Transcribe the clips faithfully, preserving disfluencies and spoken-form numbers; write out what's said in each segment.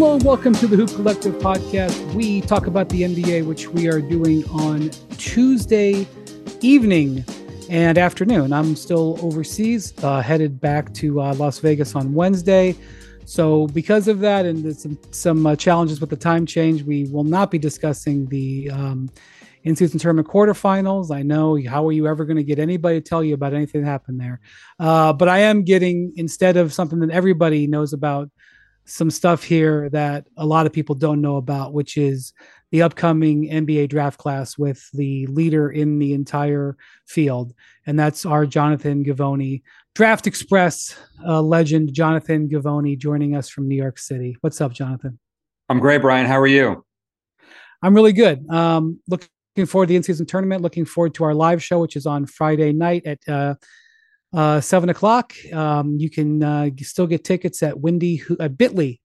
Hello and welcome to the Hoop Collective podcast. We talk about the N B A, which we are doing on Tuesday evening and afternoon. I'm still overseas, uh, headed back to uh, Las Vegas on Wednesday. So because of that and some, some uh, challenges with the time change, we will not be discussing the um, in-season tournament quarterfinals. I know, how are you ever going to get anybody to tell you about anything that happened there? Uh, but I am getting, instead of something that everybody knows about, some stuff here that a lot of people don't know about, which is the upcoming N B A draft class with the leader in the entire field. And that's our Jonathan Givony, Draft Express uh, legend, Jonathan Givony, joining us from New York City. What's up, Jonathan? I'm great, Brian. How are you? I'm really good. Um, looking forward to the in-season tournament, looking forward to our live show, which is on Friday night at uh, Uh, seven o'clock. Um, you can uh, still get tickets at Windy at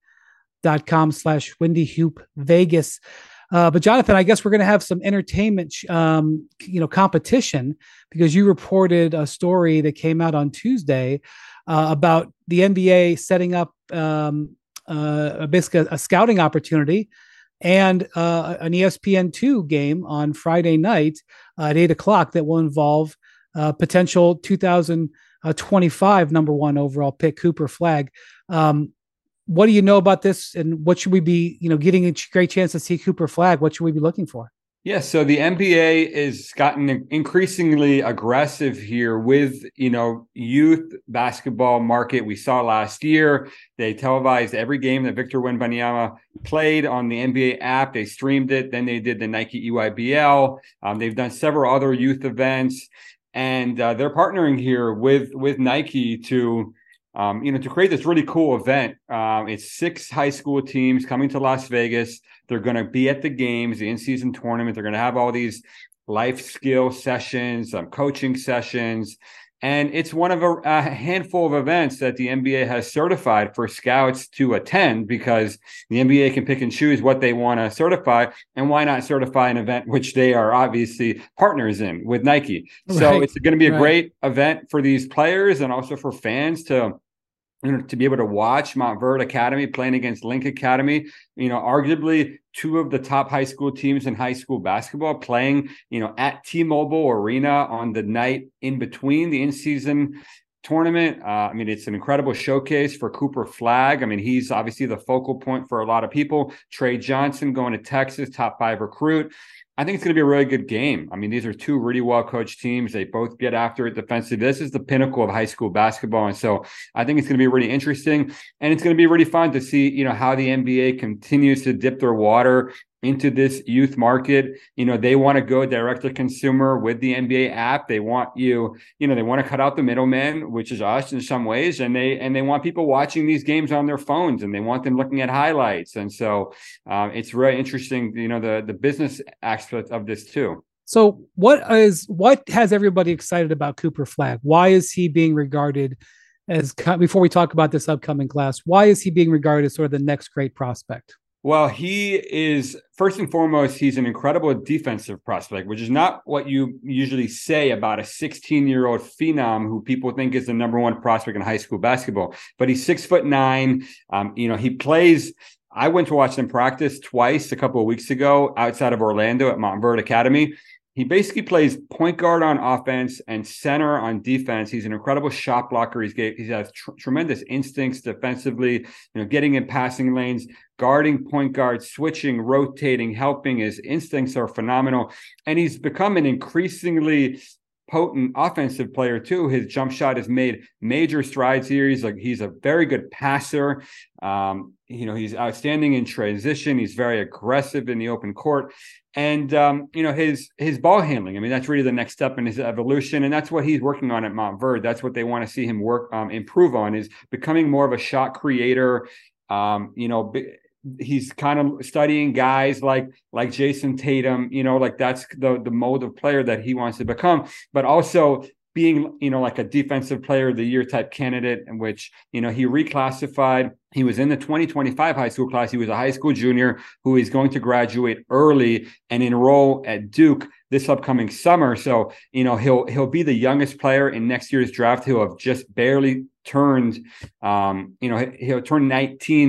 bit.ly.com slash Windy Hoop Vegas. Uh, but Jonathan, I guess we're going to have some entertainment, um, you know, competition, because you reported a story that came out on Tuesday uh, about the N B A setting up um, uh, basically a, a scouting opportunity and uh, an E S P N two game on Friday night uh, at eight o'clock that will involve Uh, potential two thousand twenty-five number one overall pick, Cooper Flagg. Um, what do you know about this, and what should we be, you know, getting a great chance to see Cooper Flagg? What should we be looking for? Yeah, so the N B A is gotten increasingly aggressive here with, you know, youth basketball market. We saw last year, they televised every game that Victor Wembanyama played on the N B A app. They streamed it. Then they did the Nike E Y B L. Um, they've done several other youth events. And uh, they're partnering here with with Nike to, um, you know, to create this really cool event. Um, it's six high school teams coming to Las Vegas. They're going to be at the games, the in-season tournament. They're going to have all these life skill sessions, um, coaching sessions. And it's one of a, a handful of events that the N B A has certified for scouts to attend, because the N B A can pick and choose what they want to certify. And why not certify an event which they are obviously partners in with Nike? Right. So it's going to be a right. great event for these players and also for fans to, you know, to be able to watch Montverde Academy playing against Link Academy, you know, arguably two of the top high school teams in high school basketball playing, you know, at T-Mobile Arena on the night in between the in-season tournament. Uh, I mean, it's an incredible showcase for Cooper Flagg. I mean, he's obviously the focal point for a lot of people. Trey Johnson going to Texas, top five recruit. I think it's going to be a really good game. I mean, these are two really well-coached teams. They both get after it defensively. This is the pinnacle of high school basketball. And so I think it's going to be really interesting. And it's going to be really fun to see, you know, how the N B A continues to dip their water into this youth market. You know, they want to go direct to consumer with the N B A app. They want you, you know, they want to cut out the middleman, which is us in some ways. And they, and they want people watching these games on their phones, and they want them looking at highlights. And so um, it's really interesting, you know, the, the business aspect of this too. So what is, what has everybody excited about Cooper Flagg? Why is he being regarded as, before we talk about this upcoming class, why is he being regarded as sort of the next great prospect? Well, he is, first and foremost, he's an incredible defensive prospect, which is not what you usually say about a sixteen-year-old phenom who people think is the number one prospect in high school basketball. But he's six foot nine. Um, you know, he plays. I went to watch him practice twice a couple of weeks ago outside of Orlando at Montverde Academy. He basically plays point guard on offense and center on defense. He's an incredible shot blocker. He's he has tr- tremendous instincts defensively, you know, getting in passing lanes, guarding point guard, switching, rotating, helping. His instincts are phenomenal. And he's become an increasingly potent offensive player too. His jump shot has made major strides here. He's like, he's a very good passer. Um, you know, he's outstanding in transition. He's very aggressive in the open court. And, um, you know, his his ball handling, I mean, that's really the next step in his evolution. And that's what he's working on at Montverde. That's what they want to see him work, um, improve on, is becoming more of a shot creator. Um, you know, he's kind of studying guys like like Jason Tatum, you know, like that's the, the mold of player that he wants to become, but also being, you know, like a defensive player of the year type candidate, in which, you know, he reclassified. He was in the twenty twenty-five high school class. He was a high school junior who is going to graduate early and enroll at Duke this upcoming summer. So, you know, he'll he'll be the youngest player in next year's draft. He'll have just barely turned, um, you know, he'll turn nineteen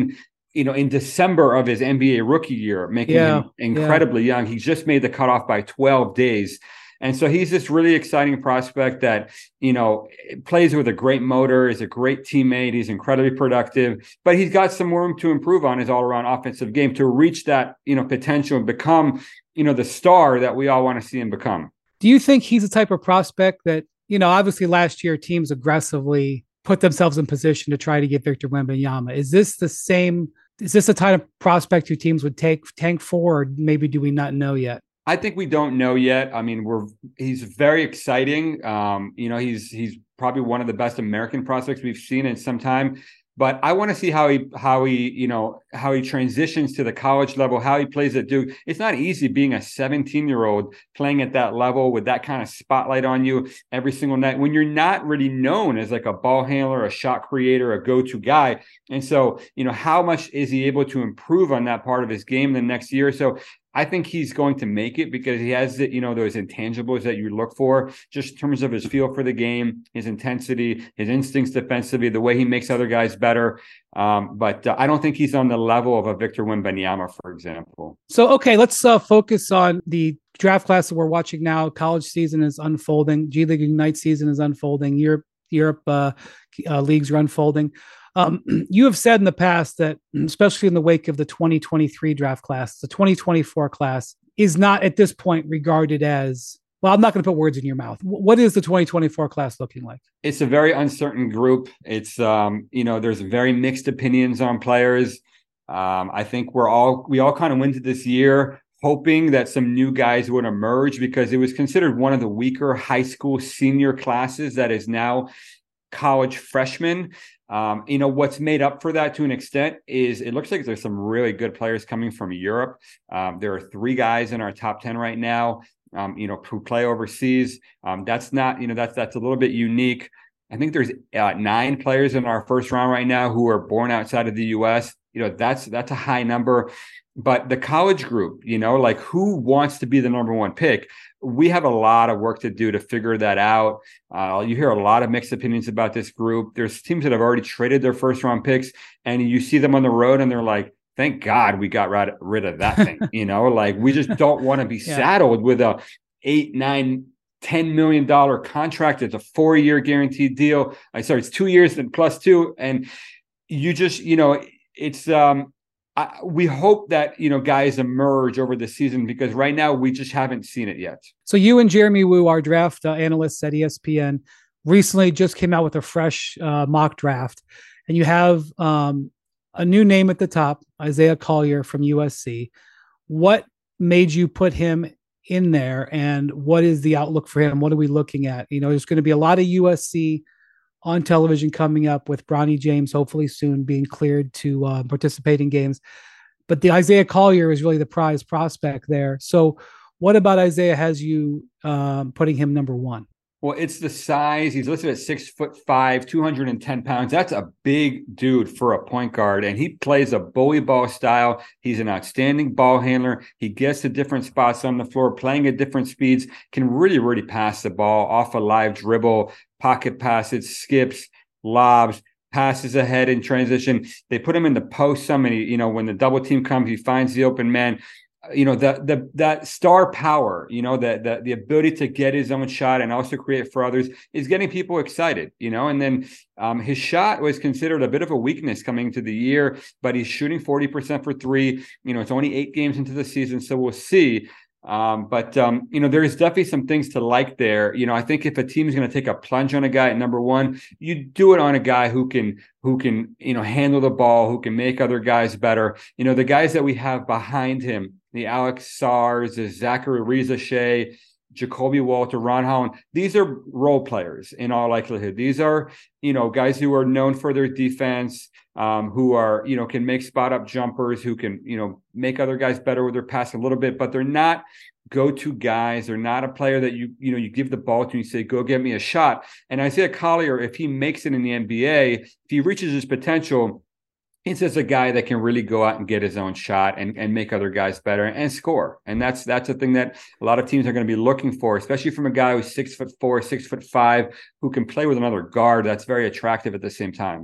you know, in December of his N B A rookie year, making Yeah, him incredibly yeah. young. He just made the cutoff by twelve days. And so he's this really exciting prospect that, you know, plays with a great motor, is a great teammate. He's incredibly productive, but he's got some room to improve on his all-around offensive game to reach that, you know, potential and become, you know, the star that we all want to see him become. Do you think he's the type of prospect that, you know, obviously last year teams aggressively put themselves in position to try to get Victor Wembanyama? Is this the same? Is this the type of prospect your teams would take tank for, or maybe do we not know yet? I think we don't know yet. I mean, we're he's very exciting. Um, you know, he's he's probably one of the best American prospects we've seen in some time. But I want to see how he how he you know how he transitions to the college level, how he plays at Duke. It's not easy being a seventeen-year-old playing at that level with that kind of spotlight on you every single night when you're not really known as like a ball handler, a shot creator, a go-to guy. And so, you know, how much is he able to improve on that part of his game the next year or so? I think he's going to make it because he has the, you know, those intangibles that you look for just in terms of his feel for the game, his intensity, his instincts defensively, the way he makes other guys better. Um, but uh, I don't think he's on the level of a Victor Wembanyama, for example. So, okay, let's uh, focus on the draft class that we're watching now. College season is unfolding. G League Ignite season is unfolding. Europe, Europe uh, uh, leagues are unfolding. Um, you have said in the past that, especially in the wake of the twenty twenty-three draft class, the twenty twenty-four class is not at this point regarded as, well, I'm not going to put words in your mouth. What is the twenty twenty-four class looking like? It's a very uncertain group. It's, um, you know, there's very mixed opinions on players. Um, I think we're all, we all kind of went to this year hoping that some new guys would emerge because it was considered one of the weaker high school senior classes that is now college freshmen. Um, you know, what's made up for that to an extent is it looks like there's some really good players coming from Europe. Um, there are three guys in our top ten right now, um, you know, who play overseas. Um, that's not, you know, that's, that's a little bit unique. I think there's uh, nine players in our first round right now who are born outside of the U S. You know, that's, that's a high number. But the college group, you know, like who wants to be the number one pick? We have a lot of work to do to figure that out. Uh, you hear a lot of mixed opinions about this group. There's teams that have already traded their first round picks and you see them on the road and they're like, thank God we got rid, rid of that thing. You know, like we just don't want to be yeah. saddled with a eight, nine, ten million dollars contract. It's a four year guaranteed deal. I sorry, it's two years and plus two. And you just, you know, it's, um, I, we hope that, you know, guys emerge over the season because right now we just haven't seen it yet. So you and Jeremy Woo, our draft uh, analysts at E S P N, recently just came out with a fresh uh, mock draft, and you have um, a new name at the top, Isaiah Collier from U S C. What made you put him in there, and what is the outlook for him? What are we looking at? You know, there's going to be a lot of U S C on television coming up with Bronny James, hopefully soon being cleared to uh, participate in games. But the Isaiah Collier is really the prize prospect there. So what about Isaiah has you um, putting him number one? Well, it's the size. He's listed at six foot five, two hundred ten pounds. That's a big dude for a point guard. And he plays a bully ball style. He's an outstanding ball handler. He gets to different spots on the floor, playing at different speeds, can really, really pass the ball off a live dribble, pocket passes, skips, lobs, passes ahead in transition. They put him in the post so many, you know, when the double team comes, he finds the open man. You know, the the that star power, you know, the, the the ability to get his own shot and also create for others is getting people excited, you know. And then um, his shot was considered a bit of a weakness coming into the year, but he's shooting forty percent for three. You know, it's only eight games into the season, so we'll see. Um, but, um, you know, there is definitely some things to like there. You know, I think if a team is going to take a plunge on a guy at number one, you do it on a guy who can, who can, you know, handle the ball, who can make other guys better. You know, the guys that we have behind him, the Alex Sars, the Zachary Riza-Shea, Jacoby Walter, Ron Holland, these are role players in all likelihood. These are, you know, guys who are known for their defense, um, who are, you know, can make spot up jumpers, who can, you know, make other guys better with their pass a little bit, but they're not go-to guys. They're not a player that you, you know, you give the ball to and you say, go get me a shot. And Isaiah Collier, if he makes it in the N B A, if he reaches his potential, he's just a guy that can really go out and get his own shot and, and make other guys better and score. And that's that's a thing that a lot of teams are going to be looking for, especially from a guy who's six foot four, six foot five, who can play with another guard. That's very attractive at the same time.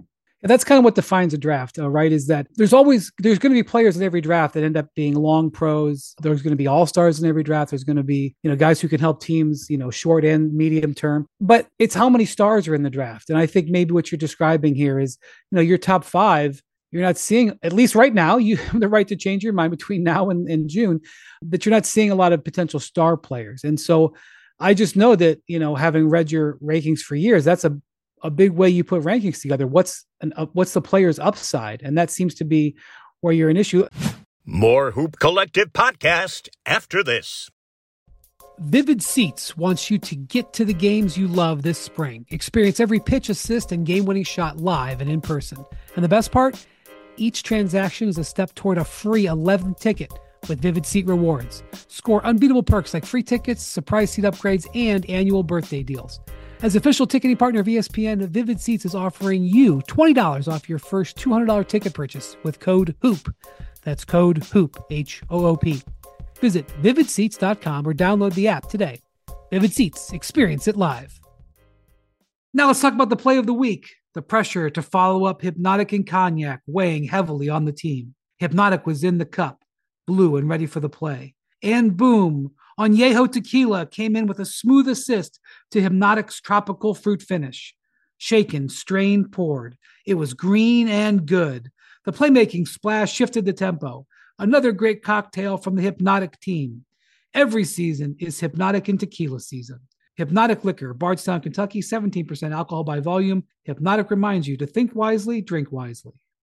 And that's kind of what defines a draft, uh, right? Is that there's always, there's going to be players in every draft that end up being long pros. There's going to be all-stars in every draft. There's going to be, you know, guys who can help teams, you know, short and medium term, but it's how many stars are in the draft. And I think maybe what you're describing here is, you know, your top five, you're not seeing, at least right now, you have the right to change your mind between now and, and June, that you're not seeing a lot of potential star players. And so I just know that, you know, having read your rankings for years, that's a a big way you put rankings together. What's an, uh, what's the player's upside? And that seems to be where you're an issue. More Hoop Collective podcast after this. Vivid Seats wants you to get to the games you love this spring. Experience every pitch, assist, and game-winning shot live and in person. And the best part? Each transaction is a step toward a free eleventh ticket with Vivid Seat Rewards. Score unbeatable perks like free tickets, surprise seat upgrades, and annual birthday deals. As official ticketing partner of E S P N, Vivid Seats is offering you twenty dollars off your first two hundred dollars ticket purchase with code HOOP. That's code HOOP, H O O P. Visit vivid seats dot com or download the app today. Vivid Seats, experience it live. Now let's talk about the play of the week. The pressure to follow up Hypnotic and Cognac weighing heavily on the team. Hypnotic was in the cup, blue and ready for the play. And boom, Añejo Tequila came in with a smooth assist to Hypnotic's tropical fruit finish. Shaken, strained, poured. It was green and good. The playmaking splash shifted the tempo. Another great cocktail from the Hypnotic team. Every season is Hypnotic and Tequila season. Hypnotic Liquor, Bardstown, Kentucky, seventeen percent alcohol by volume. Hypnotic reminds you to think wisely, drink wisely.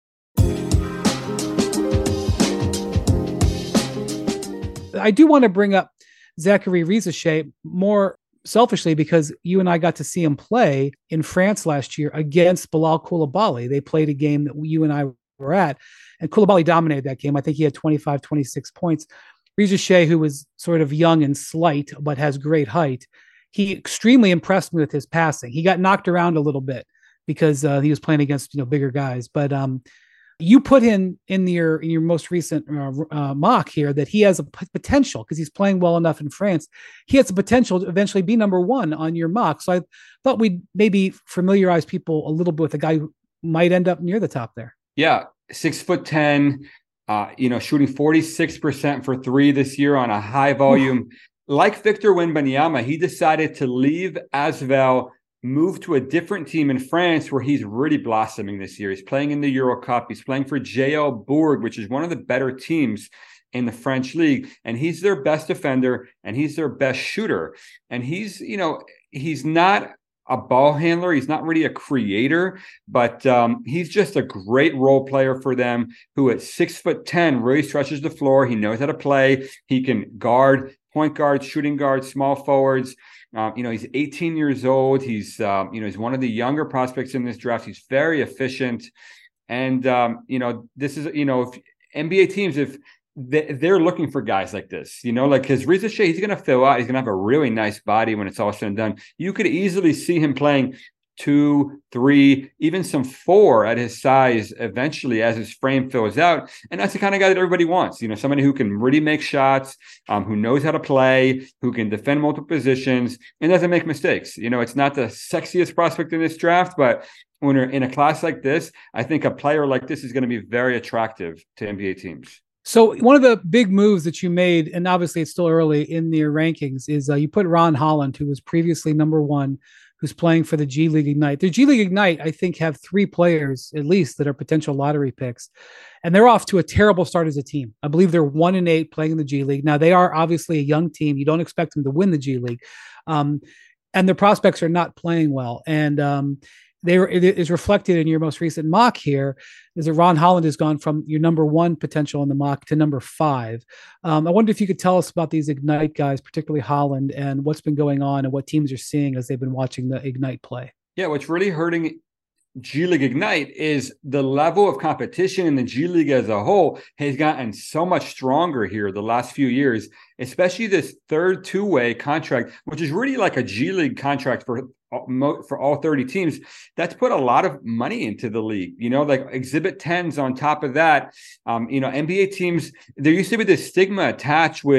I do want to bring up Zachary Rizachet more selfishly because you and I got to see him play in France last year against Bilal Koulibaly. They played a game that you and I were at, and Koulibaly dominated that game. I think he had twenty-five, twenty-six points. Rizachet, who was sort of young and slight, but has great height, he extremely impressed me with his passing. He got knocked around a little bit because uh, he was playing against, you know, bigger guys, but um, you put in in your in your most recent uh, uh, mock here that he has a p- potential because he's playing well enough in France. He has the potential to eventually be number one on your mock. So I thought we'd maybe familiarize people a little bit with a guy who might end up near the top there. Yeah, six foot ten. Uh, you know, shooting forty-six percent for three this year on a high volume. Like Victor Wembanyama, he decided to leave Asvel, move to a different team in France where he's really blossoming this year. He's playing in the Euro Cup. He's playing for J L Bourg, which is one of the better teams in the French league. And he's their best defender and he's their best shooter. And he's, you know, he's not a ball handler. He's not really a creator, but um, he's just a great role player for them who at six foot ten really stretches the floor. He knows how to play. He can guard, point guard, shooting guard, small forwards. Um, you know, he's eighteen years old. He's, um, you know, he's one of the younger prospects in this draft. He's very efficient. And, um, you know, this is, you know, if N B A teams, if they, they're looking for guys like this, you know, like because Rizachet, he's going to fill out. He's going to have a really nice body when it's all said and done. You could easily see him playing two, three, even some four at his size eventually as his frame fills out. And that's the kind of guy that everybody wants, you know, somebody who can really make shots, um, who knows how to play, who can defend multiple positions and doesn't make mistakes. You know, it's not the sexiest prospect in this draft, but when you're in a class like this, I think a player like this is going to be very attractive to N B A teams. So one of the big moves that you made, and obviously it's still early in your rankings, is uh, you put Ron Holland, who was previously number one, who's playing for the G League Ignite. The G League Ignite, I think, have three players at least that are potential lottery picks, and they're off to a terrible start as a team. I believe they're one and eight playing in the G League. Now, they are obviously a young team. You don't expect them to win the G League, um, and their prospects are not playing well. And um, they were, it is reflected in your most recent mock here, is that Ron Holland has gone from your number one potential in the mock to number five. Um, I wonder if you could tell us about these Ignite guys, particularly Holland, and what's been going on and what teams are seeing as they've been watching the Ignite play. Yeah, what's really hurting G League Ignite is the level of competition in the G League as a whole has gotten so much stronger here the last few years, especially this third two-way contract, which is really like a G League contract for for all thirty teams. That's put a lot of money into the league, you know, like Exhibit tens on top of that. Um, you know, N B A teams, there used to be this stigma attached with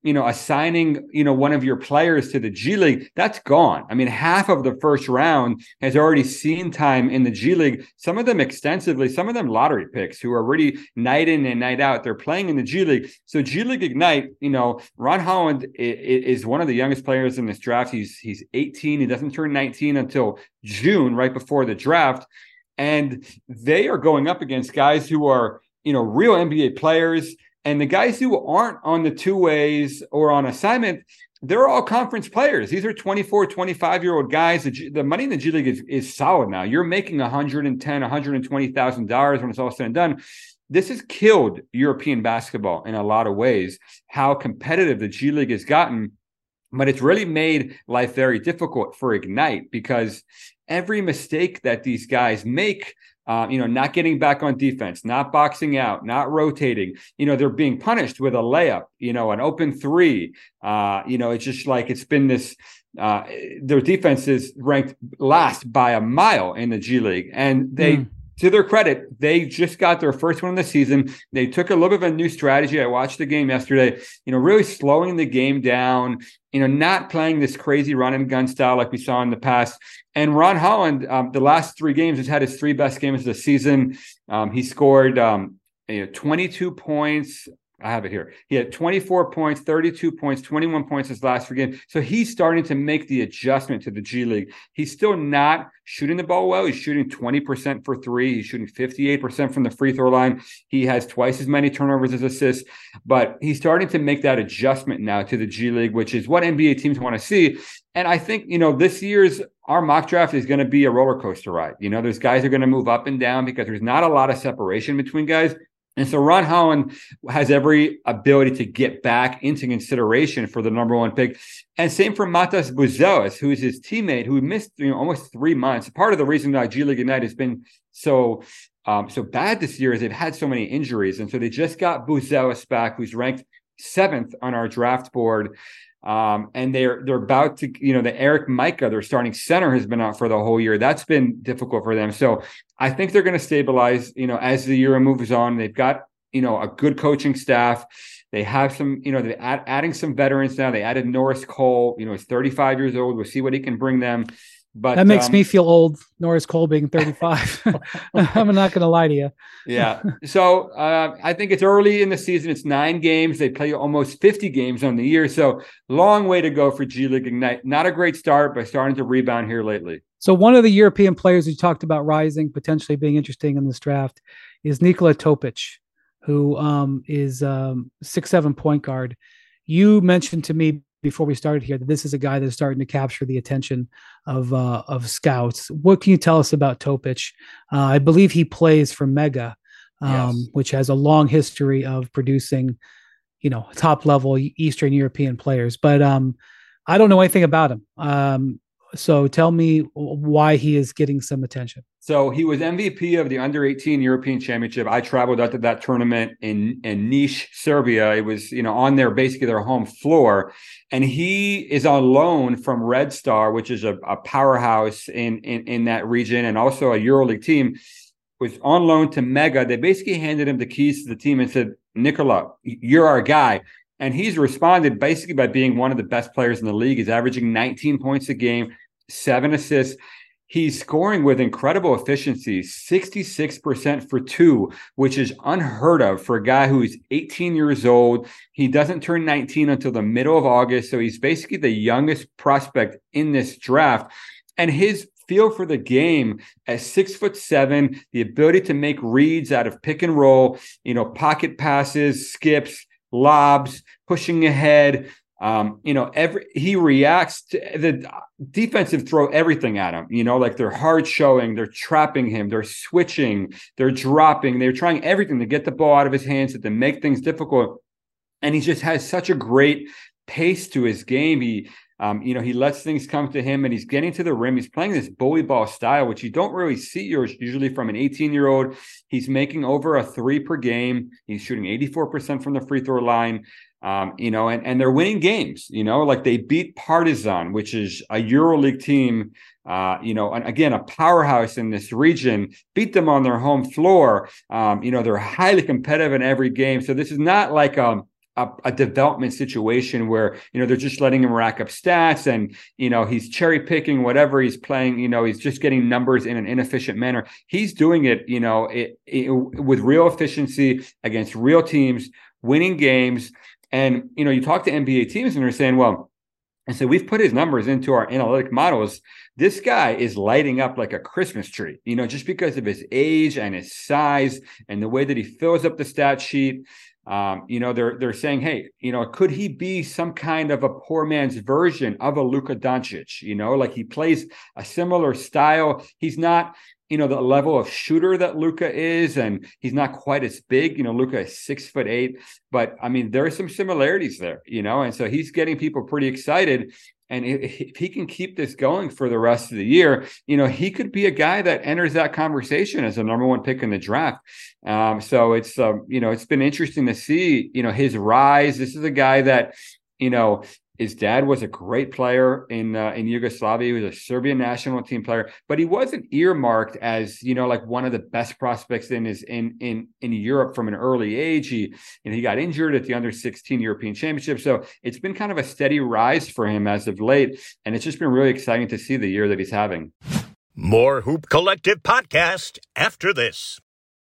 you know, assigning, you know, one of your players to the G League, that's gone. I mean, half of the first round has already seen time in the G League, some of them extensively, some of them lottery picks who are already night in and night out. They're playing in the G League. So G League Ignite, you know, Ron Holland is one of the youngest players in this draft. He's he's eighteen. He doesn't turn nineteen until June, right before the draft. And they are going up against guys who are, you know, real N B A players. And the guys who aren't on the two ways or on assignment, they're all conference players. These are twenty-four, twenty-five-year-old guys. The, G, the money in the G League is, is solid now. You're making one hundred ten thousand dollars, one hundred twenty thousand dollars when it's all said and done. This has killed European basketball in a lot of ways, how competitive the G League has gotten. But it's really made life very difficult for Ignite because every mistake that these guys make, uh, you know, not getting back on defense, not boxing out, not rotating, you know, they're being punished with a layup, you know, an open three. Uh, you know, it's just like it's been this, uh, their defense is ranked last by a mile in the G League. And they, mm. to their credit, they just got their first one of the season. They took a little bit of a new strategy. I watched the game yesterday, you know, really slowing the game down, you know, not playing this crazy run and gun style like we saw in the past. And Ron Holland, um, the last three games, has had his three best games of the season. Um, he scored um, you know, twenty-two points. I have it here. He had twenty-four points, thirty-two points, twenty-one points his last three games. So he's starting to make the adjustment to the G League. He's still not shooting the ball well. He's shooting twenty percent for three. He's shooting fifty-eight percent from the free throw line. He has twice as many turnovers as assists, but he's starting to make that adjustment now to the G League, which is what N B A teams want to see. And I think, you know, this year's our mock draft is going to be a roller coaster ride. You know, there's guys who are going to move up and down because there's not a lot of separation between guys. And so Ron Holland has every ability to get back into consideration for the number one pick. And same for Matas Buzelis, who is his teammate, who missed, you know, almost three months. Part of the reason that G League Ignite has been so um, so bad this year is they've had so many injuries. And so they just got Buzelis back, who's ranked seventh on our draft board. Um, and they're they're about to, you know, the Eric Micah, their starting center, has been out for the whole year. That's been difficult for them. So I think they're going to stabilize, you know, as the year moves on. They've got, you know, a good coaching staff. They have some, you know, they're add, adding some veterans now. They added Norris Cole, you know, he's thirty-five years old. We'll see what he can bring them. But that makes um, me feel old, Norris Cole being thirty-five. I'm not going to lie to you. Yeah. So uh, I think it's early in the season. It's nine games. They play almost fifty games on the year. So long way to go for G League Ignite. Not a great start, but starting to rebound here lately. So one of the European players you talked about rising, potentially being interesting in this draft, is Nikola Topic, who um, is um, six seven point guard. You mentioned to me before we started here that this is a guy that's starting to capture the attention of uh, of scouts. What can you tell us about Topic? Uh, I believe he plays for Mega, um, yes. which has a long history of producing, you know, top level Eastern European players. But um, I don't know anything about him. Um, so tell me why he is getting some attention. So he was M V P of the under eighteen European Championship. I traveled out to that tournament in, in Niš, Serbia. It was, you know, on their, basically their home floor. And he is on loan from Red Star, which is a, a powerhouse in, in, in that region, and also a EuroLeague team. Was on loan to Mega. They basically handed him the keys to the team and said, Nikola, you're our guy. And he's responded basically by being one of the best players in the league. He's averaging nineteen points a game, seven assists. He's scoring with incredible efficiency, sixty-six percent for two, which is unheard of for a guy who is eighteen years old. He doesn't turn nineteen until the middle of August. So he's basically the youngest prospect in this draft. And his feel for the game at six foot seven, the ability to make reads out of pick and roll, you know, pocket passes, skips, lobs, pushing ahead. Um, you know, every he reacts to the defensive throw everything at him, you know, like they're hard showing, they're trapping him, they're switching, they're dropping, they're trying everything to get the ball out of his hands, to make things difficult. And he just has such a great pace to his game. He, um, you know, he lets things come to him, and he's getting to the rim. He's playing this bully ball style, which you don't really see usually from an eighteen year old. He's making over a three per game. He's shooting eighty-four percent from the free throw line. Um, you know, and, and they're winning games, you know, like they beat Partizan, which is a EuroLeague team, uh, you know, and again, a powerhouse in this region, beat them on their home floor. Um, you know, they're highly competitive in every game. So this is not like, um, a, a development situation where, you know, they're just letting him rack up stats and, you know, he's cherry picking whatever he's playing, you know, he's just getting numbers in an inefficient manner. He's doing it, you know, it, it, with real efficiency against real teams, winning games. And, you know, you talk to N B A teams and they're saying, well, and so we've put his numbers into our analytic models. This guy is lighting up like a Christmas tree, you know, just because of his age and his size and the way that he fills up the stat sheet. Um, you know, they're they're saying, hey, you know, could he be some kind of a poor man's version of a Luka Doncic? You know, like he plays a similar style. He's not, you know, the level of shooter that Luka is, and he's not quite as big. You know, Luka is six foot eight, but I mean, there are some similarities there, you know, and so he's getting people pretty excited. And if he can keep this going for the rest of the year, you know, he could be a guy that enters that conversation as a number one pick in the draft. Um, so it's, um, you know, it's been interesting to see, you know, his rise. This is a guy that, you know, his dad was a great player in uh, in Yugoslavia. He was a Serbian national team player, but he wasn't earmarked as, you know, like one of the best prospects in his in in in Europe from an early age. He and he got injured at the under sixteen European Championship, so it's been kind of a steady rise for him as of late, and it's just been really exciting to see the year that he's having. More Hoop Collective podcast after this.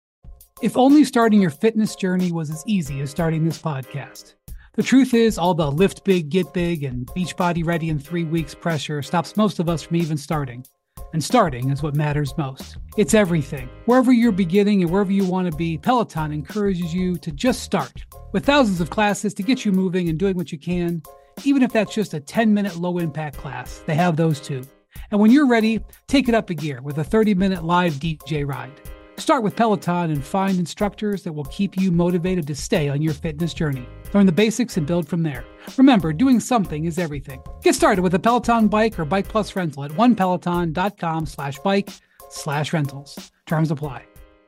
If only starting your fitness journey was as easy as starting this podcast. The truth is, all the lift big, get big, and Beachbody ready in three weeks pressure stops most of us from even starting. And starting is what matters most. It's everything. Wherever you're beginning and wherever you want to be, Peloton encourages you to just start. With thousands of classes to get you moving and doing what you can, even if that's just a ten-minute low-impact class, they have those too. And when you're ready, take it up a gear with a thirty-minute live D J ride. Start with Peloton and find instructors that will keep you motivated to stay on your fitness journey. Learn the basics and build from there. Remember, doing something is everything. Get started with a Peloton bike or Bike Plus rental at one peloton dot com slash bike slash rentals. Terms apply.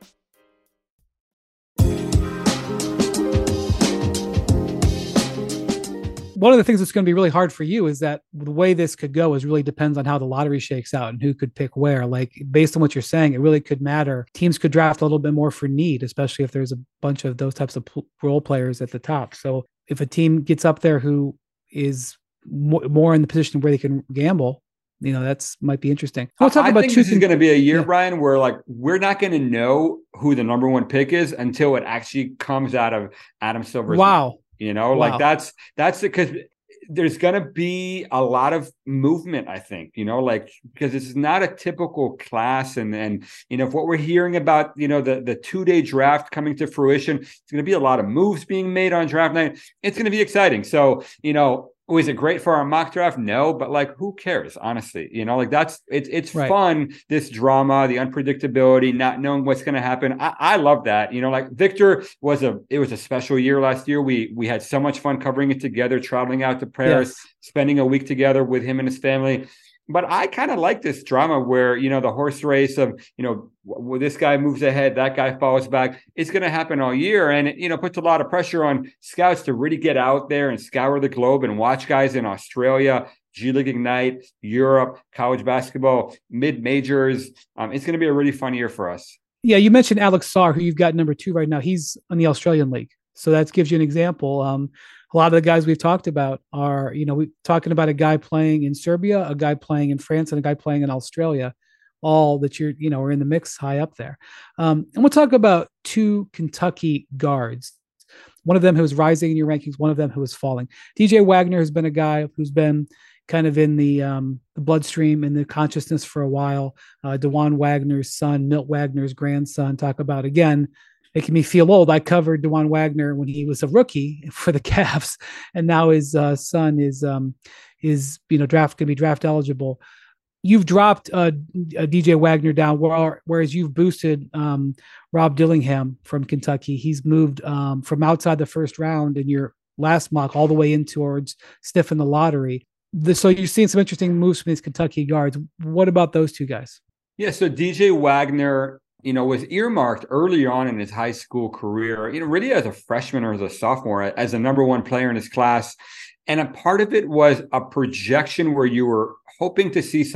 One of the things that's going to be really hard for you is that the way this could go is really depends on how the lottery shakes out and who could pick where. Like, based on what you're saying, it really could matter. Teams could draft a little bit more for need, especially if there's a bunch of those types of role players at the top. So if a team gets up there who is more in the position where they can gamble, you know, that's might be interesting. We'll talk I about think this is going to be a year, yeah. Brian, where like we're not going to know who the number one pick is until it actually comes out of Adam Silver's wow. mouth. You know, wow. like that's that's because there's going to be a lot of movement, I think, you know, like because this is not a typical class. And, and you know, if what we're hearing about, you know, the, the two day draft coming to fruition, it's going to be a lot of moves being made on draft night. It's going to be exciting. So, you know, was it great for our mock draft? No, but like, who cares? Honestly, you know, like that's it's it's right. fun. This drama, the unpredictability, not knowing what's going to happen. I, I love that. You know, like Victor was a it was a special year last year. We we had so much fun covering it together, traveling out to Paris, yes. spending a week together with him and his family. But I kind of like this drama where, you know, the horse race of, you know, w- this guy moves ahead, that guy falls back. It's going to happen all year. And it, you know, puts a lot of pressure on scouts to really get out there and scour the globe and watch guys in Australia, G League Ignite, Europe, college basketball, mid-majors. Um, it's going to be a really fun year for us. Yeah, you mentioned Alex Sarr, who you've got number two right now. He's on the Australian League. So that gives you an example. Um, a lot of the guys we've talked about are, you know, we're talking about a guy playing in Serbia, a guy playing in France, and a guy playing in Australia, all that you're, you know, are in the mix high up there. Um, and we'll talk about two Kentucky guards. One of them who is rising in your rankings, one of them who is falling. D J Wagner has been a guy who's been kind of in the, um, the bloodstream and the consciousness for a while. Uh, DeJuan Wagner's son, Milt Wagner's grandson, talk about, again, making me feel old. I covered DeJuan Wagner when he was a rookie for the Cavs, and now his uh, son is um, is you know draft going to be draft eligible. You've dropped uh, D J Wagner down, whereas you've boosted um, Rob Dillingham from Kentucky. He's moved um, from outside the first round in your last mock all the way in towards stiff in the lottery. The, so you've seen some interesting moves from these Kentucky guards. What about those two guys? Yeah, so D J Wagner, you know, was earmarked early on in his high school career, you know, really as a freshman or as a sophomore, as the number one player in his class. And a part of it was a projection where you were hoping to see some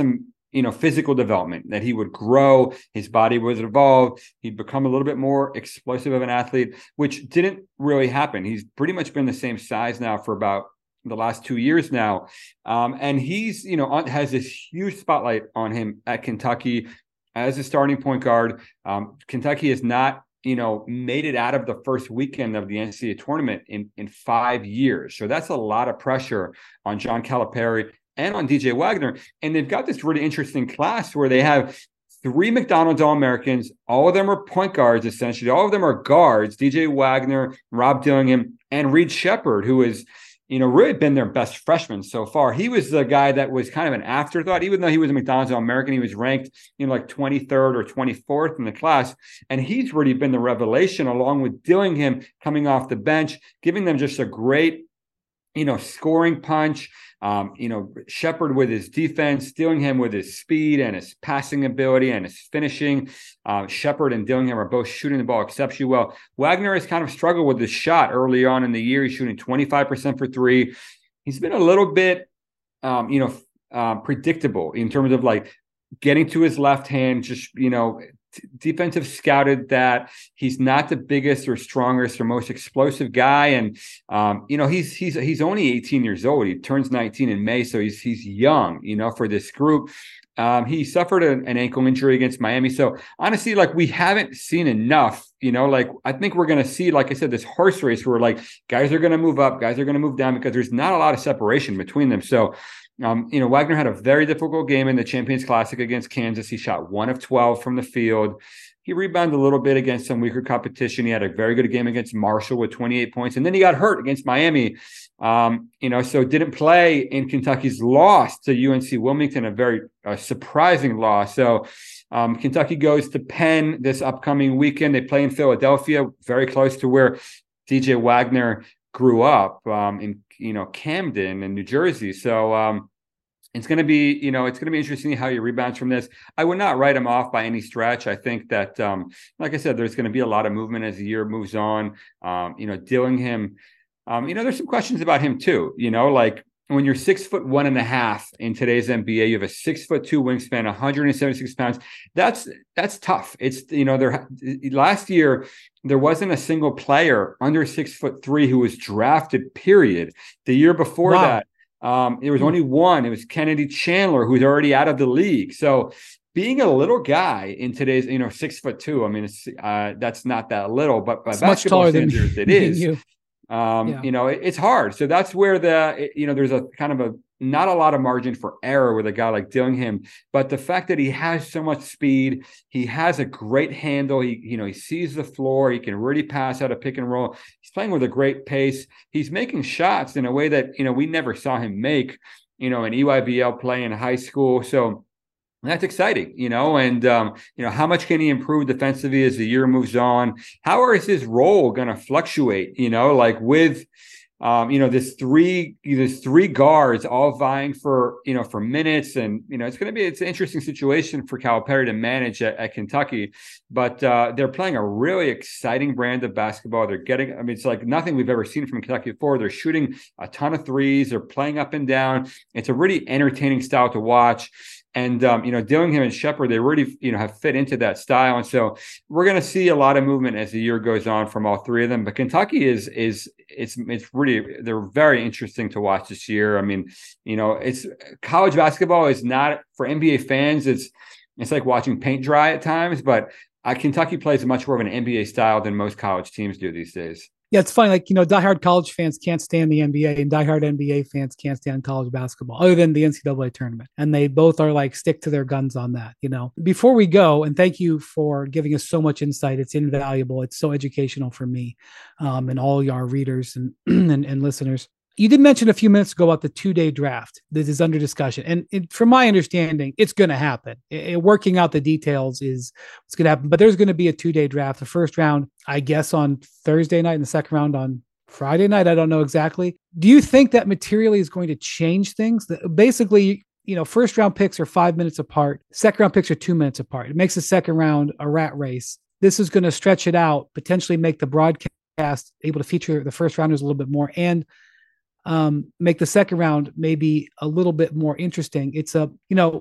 you know, physical development, that he would grow, his body would evolve, he'd become a little bit more explosive of an athlete, which didn't really happen. He's pretty much been the same size now for about the last two years now. Um, and he's, you know, on, has this huge spotlight on him at Kentucky as a starting point guard. Um, Kentucky has not, you know, made it out of the first weekend of the N C double A tournament in, in five years. So that's a lot of pressure on John Calipari and on D J Wagner. And they've got this really interesting class where they have three McDonald's All-Americans. All of them are point guards, essentially. All of them are guards, D J Wagner, Rob Dillingham, and Reed Sheppard, who is, you know, really been their best freshman so far. He was the guy that was kind of an afterthought, even though he was a McDonald's All-American. He was ranked, you know, like twenty-third or twenty-fourth in the class. And he's really been the revelation, along with Dillingham coming off the bench, giving them just a great, you know, scoring punch. Um, you know, Sheppard with his defense, Dillingham with his speed and his passing ability and his finishing. Uh, Sheppard and Dillingham are both shooting the ball exceptionally well. Wagner has kind of struggled with the shot early on in the year. He's shooting twenty-five percent for three. He's been a little bit, um, you know, uh, predictable in terms of like getting to his left hand, just, you know, t- defensive scouted that he's not the biggest or strongest or most explosive guy. And, um, you know, he's, he's, he's only eighteen years old. He turns nineteen in May. So he's, he's young, you know, for this group. Um, he suffered a, an ankle injury against Miami. So honestly, like we haven't seen enough, you know, like I think we're going to see, like I said, this horse race where like guys are going to move up, guys are going to move down because there's not a lot of separation between them. So, um, you know, Wagner had a very difficult game in the Champions Classic against Kansas. He shot one of twelve from the field. He rebounded a little bit against some weaker competition. He had a very good game against Marshall with twenty-eight points. And then he got hurt against Miami, um, you know, so didn't play in Kentucky's loss to U N C Wilmington, a very uh, surprising loss. So um, Kentucky goes to Penn this upcoming weekend. They play in Philadelphia, very close to where D J Wagner grew up um, in, you know, Camden in New Jersey. So, um, It's going to be, you know, it's going to be interesting how he rebounds from this. I would not write him off by any stretch. I think that, um, like I said, there's going to be a lot of movement as the year moves on. Um, you know, Dillingham, um, you know, there's some questions about him too. You know, like when you're six foot one and a half in today's N B A, you have a six foot two wingspan, one hundred seventy-six pounds. That's that's tough. It's, you know, there last year there wasn't a single player under six foot three who was drafted. Period. The year before wow. that. Um, there was only one. It was Kennedy Chandler, who's already out of the league. So being a little guy in today's, you know, six foot two, I mean, it's, uh, that's not that little, but by it's basketball much standards, than, it is. You. Um, yeah. You know, it, it's hard. So that's where the, it, you know, there's a kind of a, not a lot of margin for error with a guy like Dillingham, but the fact that he has so much speed, he has a great handle. He, you know, he sees the floor. He can really pass out a pick and roll. He's playing with a great pace. He's making shots in a way that, you know, we never saw him make, you know, in E Y B L play in high school. So that's exciting, you know, and, um, you know, how much can he improve defensively as the year moves on? How is his role going to fluctuate, you know, like with, Um, you know, this three, there's three guards all vying for, you know, for minutes. And, you know, it's going to be, it's an interesting situation for Calipari to manage at, at Kentucky, but uh, they're playing a really exciting brand of basketball. They're getting, I mean, it's like nothing we've ever seen from Kentucky before. They're shooting a ton of threes. They're playing up and down. It's a really entertaining style to watch. And, um, you know, Dillingham and Sheppard, they really, you know, have fit into that style. And so we're going to see a lot of movement as the year goes on from all three of them. But Kentucky is, is, it's, it's really, they're very interesting to watch this year. I mean, you know, it's college basketball is not for N B A fans. It's, it's like watching paint dry at times, but uh, Kentucky plays much more of an N B A style than most college teams do these days. Yeah, it's funny. Like, you know, diehard college fans can't stand the N B A and diehard N B A fans can't stand college basketball other than the N C double A tournament. And they both are like, stick to their guns on that, you know. Before we go, and thank you for giving us so much insight. It's invaluable. It's so educational for me um, and all our readers and, and, and listeners. You did mention a few minutes ago about the two-day draft that is under discussion. And it, from my understanding, it's going to happen. It, it, working out the details is what's going to happen. But there's going to be a two-day draft. The first round, I guess, on Thursday night and the second round on Friday night. I don't know exactly. Do you think that materially is going to change things? Basically, you know, first-round picks are five minutes apart. Second-round picks are two minutes apart. It makes the second round a rat race. This is going to stretch it out, potentially make the broadcast able to feature the first rounders a little bit more and um, make the second round maybe a little bit more interesting. It's a, you know,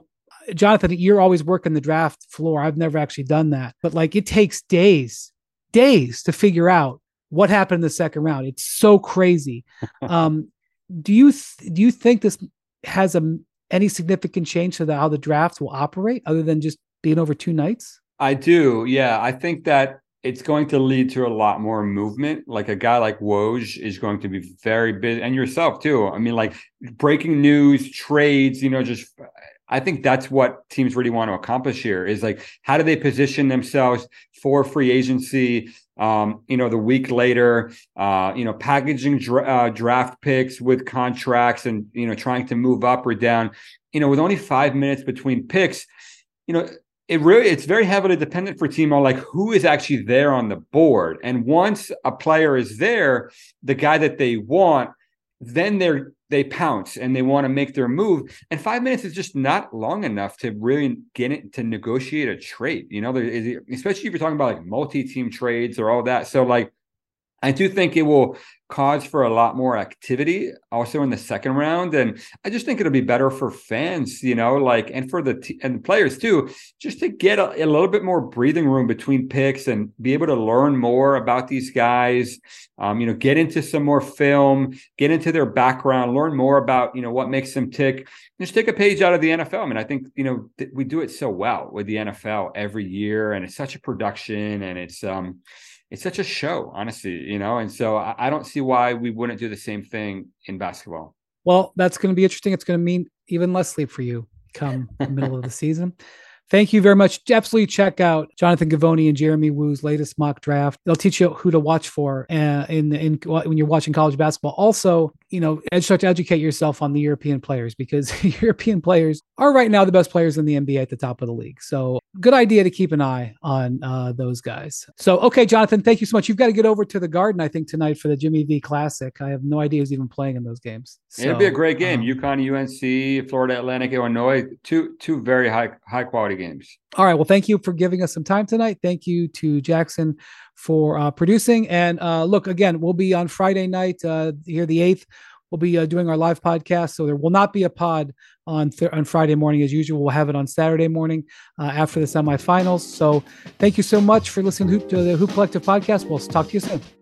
Jonathan, you're always working the draft floor. I've never actually done that, but like it takes days, days to figure out what happened in the second round. It's so crazy. um, do you th- do you think this has a any significant change to the, how the draft will operate, other than just being over two nights? I do. Yeah, I think that it's going to lead to a lot more movement. Like a guy like Woj is going to be very busy, and yourself too. I mean, like breaking news, trades, you know, just I think that's what teams really want to accomplish here is like, how do they position themselves for free agency? Um, you know, the week later, uh, you know, packaging dra- uh, draft picks with contracts and, you know, trying to move up or down, you know, with only five minutes between picks, you know, it really, it's very heavily dependent for team on like who is actually there on the board. And once a player is there, the guy that they want, then they're, they pounce and they want to make their move. And five minutes is just not long enough to really get it to negotiate a trade. You know, there is, especially if you're talking about like multi-team trades or all that. So like, I do think it will cause for a lot more activity also in the second round. And I just think it'll be better for fans, you know, like, and for the, t- and the players too, just to get a, a little bit more breathing room between picks and be able to learn more about these guys, um, you know, get into some more film, get into their background, learn more about, you know, what makes them tick. Just take a page out of the N F L. I mean, I think, you know, th- we do it so well with the N F L every year, and it's such a production, and it's, um, it's such a show, honestly, you know, and so I, I don't see why we wouldn't do the same thing in basketball. Well, that's going to be interesting. It's going to mean even less sleep for you come the middle of the season. Thank you very much. Absolutely check out Jonathan Givony and Jeremy Woo's latest mock draft. They'll teach you who to watch for uh, in, in when you're watching college basketball. Also, you know, start to educate yourself on the European players, because European players are right now the best players in the N B A at the top of the league. So good idea to keep an eye on uh, those guys. So, okay, Jonathan, thank you so much. You've got to get over to the Garden, I think, tonight for the Jimmy V Classic. I have no idea who's even playing in those games. So, it'll be a great game. Um, UConn, U N C, Florida Atlantic, Illinois, two two very high high quality games. All right. Well, thank you for giving us some time tonight. Thank you to Jackson for uh, producing. And uh, look, again, we'll be on Friday night uh, here, the eighth. We'll be uh, doing our live podcast. So there will not be a pod on th- on Friday morning as usual. We'll have it on Saturday morning uh, after the semifinals. So thank you so much for listening to, to the Hoop Collective podcast. We'll talk to you soon.